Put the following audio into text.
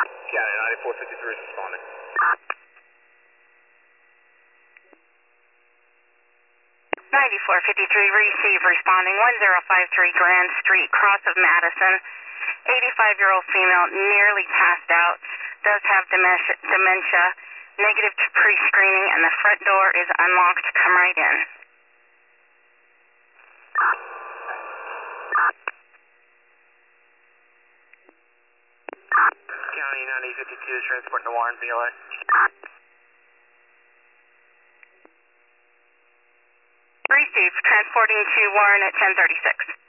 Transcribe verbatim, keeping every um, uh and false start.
County ninety-four fifty-three is responding. ninety-four fifty-three, receive, responding one zero five three Grand Street, cross of Madison. eighty-five-year-old female, nearly passed out, does have dementia, dementia, negative to pre-screening, and the front door is unlocked. Come right in. County ninety fifty-two is transporting to Warren, B L A. Receive, transporting to Warren at ten thirty-six.